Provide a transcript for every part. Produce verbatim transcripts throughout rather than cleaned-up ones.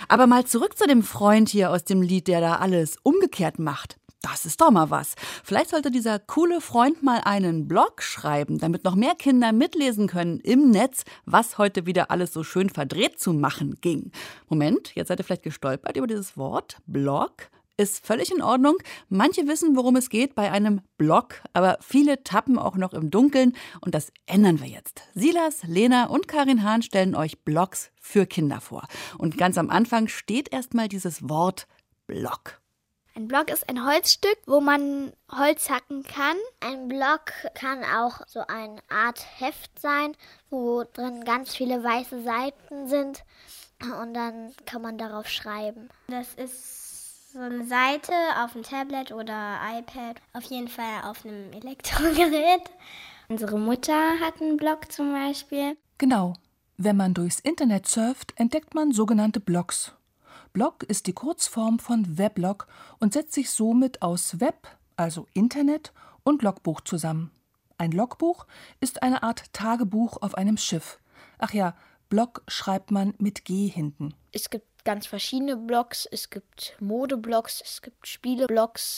Aber mal zurück zu dem Freund hier aus dem Lied, der da alles umgekehrt macht. Das ist doch mal was. Vielleicht sollte dieser coole Freund mal einen Blog schreiben, damit noch mehr Kinder mitlesen können im Netz, was heute wieder alles so schön verdreht zu machen ging. Moment, jetzt seid ihr vielleicht gestolpert über dieses Wort Blog. Ist völlig in Ordnung. Manche wissen, worum es geht bei einem Blog, aber viele tappen auch noch im Dunkeln und das ändern wir jetzt. Silas, Lena und Karin Hahn stellen euch Blogs für Kinder vor. Und ganz am Anfang steht erstmal dieses Wort Blog. Ein Block ist ein Holzstück, wo man Holz hacken kann. Ein Block kann auch so eine Art Heft sein, wo drin ganz viele weiße Seiten sind und dann kann man darauf schreiben. Das ist so eine Seite auf einem Tablet oder iPad, auf jeden Fall auf einem Elektrogerät. Unsere Mutter hat einen Blog zum Beispiel. Genau. Wenn man durchs Internet surft, entdeckt man sogenannte Blogs. Blog ist die Kurzform von Weblog und setzt sich somit aus Web, also Internet, und Logbuch zusammen. Ein Logbuch ist eine Art Tagebuch auf einem Schiff. Ach ja, Blog schreibt man mit G hinten. Es gibt ganz verschiedene Blogs. Es gibt Modeblogs, es gibt Spieleblogs.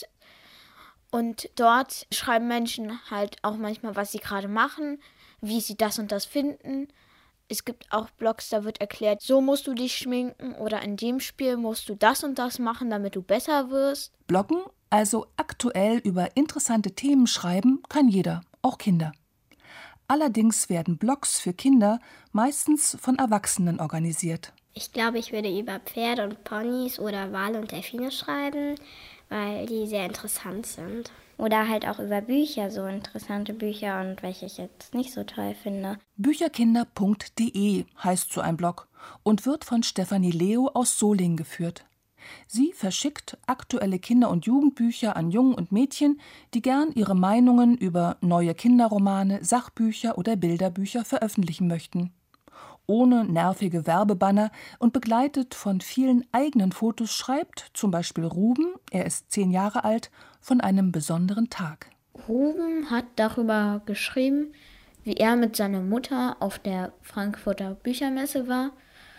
Und dort schreiben Menschen halt auch manchmal, was sie gerade machen, wie sie das und das finden. Es gibt auch Blogs, da wird erklärt, so musst du dich schminken oder in dem Spiel musst du das und das machen, damit du besser wirst. Bloggen, also aktuell über interessante Themen schreiben, kann jeder, auch Kinder. Allerdings werden Blogs für Kinder meistens von Erwachsenen organisiert. Ich glaube, ich würde über Pferde und Ponys oder Wale und Delfine schreiben, weil die sehr interessant sind. Oder halt auch über Bücher, so interessante Bücher und welche ich jetzt nicht so toll finde. bücherkinder punkt de heißt so ein Blog und wird von Stefanie Leo aus Solingen geführt. Sie verschickt aktuelle Kinder- und Jugendbücher an Jungen und Mädchen, die gern ihre Meinungen über neue Kinderromane, Sachbücher oder Bilderbücher veröffentlichen möchten. Ohne nervige Werbebanner und begleitet von vielen eigenen Fotos schreibt zum Beispiel Ruben, er ist zehn Jahre alt, von einem besonderen Tag. Ruben hat darüber geschrieben, wie er mit seiner Mutter auf der Frankfurter Büchermesse war.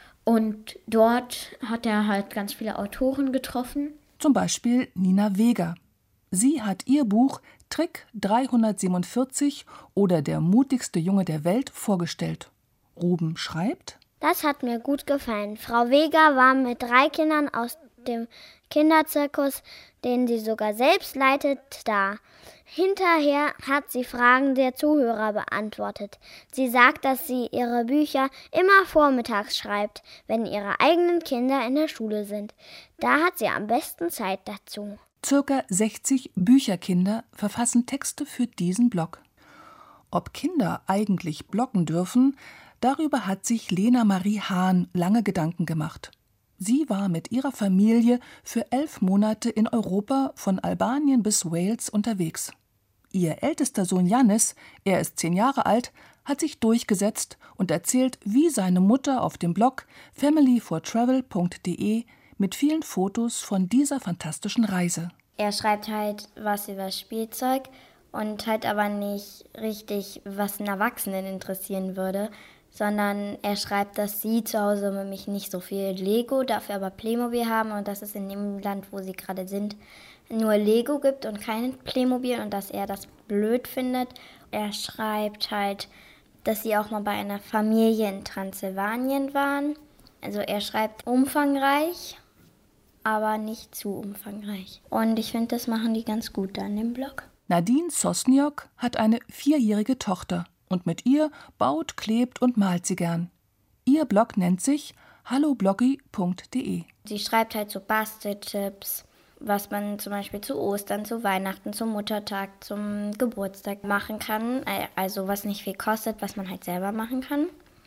Und dort hat er halt ganz viele Autoren getroffen. Zum Beispiel Nina Weger. Sie hat ihr Buch Trick dreihundertsiebenundvierzig oder Der mutigste Junge der Welt vorgestellt. Ruben schreibt: Das hat mir gut gefallen. Frau Weger war mit drei Kindern aus dem Kinderzirkus, den sie sogar selbst leitet, da. Hinterher hat sie Fragen der Zuhörer beantwortet. Sie sagt, dass sie ihre Bücher immer vormittags schreibt, wenn ihre eigenen Kinder in der Schule sind. Da hat sie am besten Zeit dazu. Circa sechzig Bücherkinder verfassen Texte für diesen Blog. Ob Kinder eigentlich bloggen dürfen, darüber hat sich Lena Marie Hahn lange Gedanken gemacht. Sie war mit ihrer Familie für elf Monate in Europa von Albanien bis Wales unterwegs. Ihr ältester Sohn Jannis, er ist zehn Jahre alt, hat sich durchgesetzt und erzählt, wie seine Mutter auf dem Blog family for travel punkt de mit vielen Fotos von dieser fantastischen Reise. Er schreibt halt was über Spielzeug und halt aber nicht richtig, was einen Erwachsenen interessieren würde, sondern er schreibt, dass sie zu Hause nämlich nicht so viel Lego, dafür aber Playmobil haben und dass es in dem Land, wo sie gerade sind, nur Lego gibt und kein Playmobil und dass er das blöd findet. Er schreibt halt, dass sie auch mal bei einer Familie in Transsilvanien waren. Also er schreibt umfangreich, aber nicht zu umfangreich. Und ich finde, das machen die ganz gut da in dem Blog. Nadine Sosniok hat eine vierjährige Tochter und mit ihr baut, klebt und malt sie gern. Ihr Blog nennt sich hallo bloggy punkt de. Sie schreibt halt so Basteltipps, was man zum Beispiel zu Ostern, zu Weihnachten, zum Muttertag, zum Geburtstag machen kann. Also was nicht viel kostet, was man halt selber machen kann.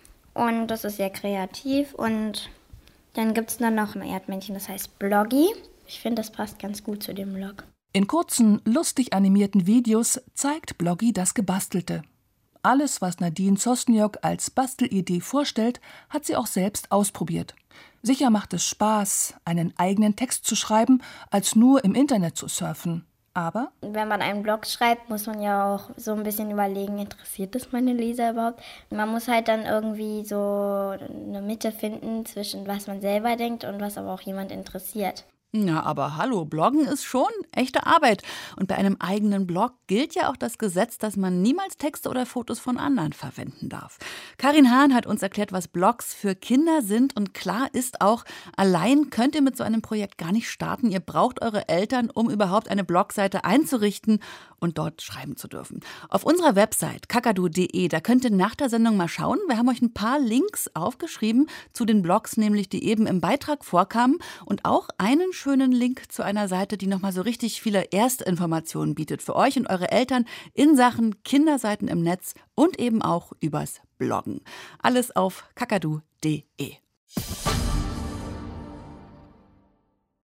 Und das ist sehr kreativ. Und dann gibt es dann noch ein Erdmännchen, das heißt Bloggy. Ich finde, das passt ganz gut zu dem Blog. In kurzen, lustig animierten Videos zeigt Bloggy das Gebastelte. Alles, was Nadine Sosniok als Bastelidee vorstellt, hat sie auch selbst ausprobiert. Sicher macht es Spaß, einen eigenen Text zu schreiben, als nur im Internet zu surfen. Aber wenn man einen Blog schreibt, muss man ja auch so ein bisschen überlegen, interessiert das meine Leser überhaupt? Man muss halt dann irgendwie so eine Mitte finden zwischen was man selber denkt und was aber auch jemand interessiert. Ja, aber hallo, Bloggen ist schon echte Arbeit. Und bei einem eigenen Blog gilt ja auch das Gesetz, dass man niemals Texte oder Fotos von anderen verwenden darf. Karin Hahn hat uns erklärt, was Blogs für Kinder sind. Und klar ist auch, allein könnt ihr mit so einem Projekt gar nicht starten. Ihr braucht eure Eltern, um überhaupt eine Blogseite einzurichten und dort schreiben zu dürfen. Auf unserer Website kakadu punkt de, da könnt ihr nach der Sendung mal schauen. Wir haben euch ein paar Links aufgeschrieben zu den Blogs, nämlich die eben im Beitrag vorkamen. Und auch einen schönen Link zu einer Seite, die nochmal so richtig viele Erstinformationen bietet für euch und eure Eltern in Sachen Kinderseiten im Netz und eben auch übers Bloggen. Alles auf kakadu punkt de.